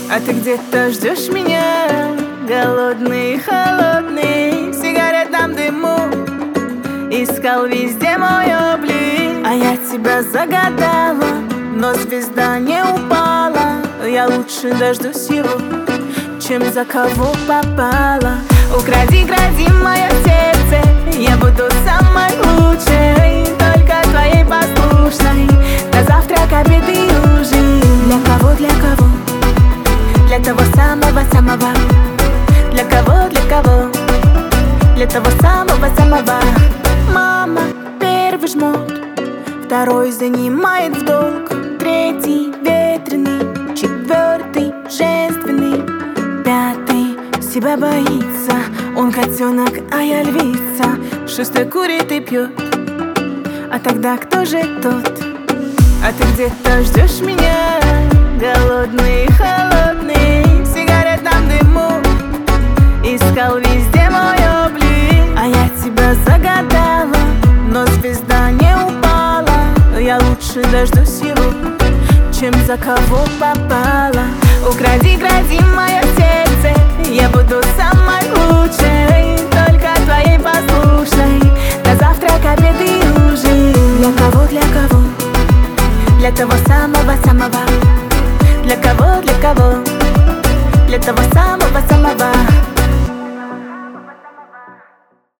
А ты где-то ждешь меня, голодный, холодный, в сигаретном дыму. Искал везде мой облик, а я тебя загадала, но звезда не упала. Я лучше дождусь его, чем за кого попала. Укради, кради мое сердце, я буду самой лучшей, только твоей послушной. На завтрак, обед и ужин. Для кого, для кого? Для того самого-самого. Для кого, для кого? Для того самого-самого. Мама первый жмот, второй занимает в долг, третий ветреный, четвертый женственный, пятый себя боится. Он котенок, а я львица. Шестой курит и пьет. А тогда кто же тот? А ты где-то ждешь меня, голодный, холодный, в сигаретном дыму. Искал везде мой облик, а я тебя загадала, но звезда не упала. Я лучше дождусь его, чем за кого попала. Укради, кради мое сердце, я буду самой лучшей.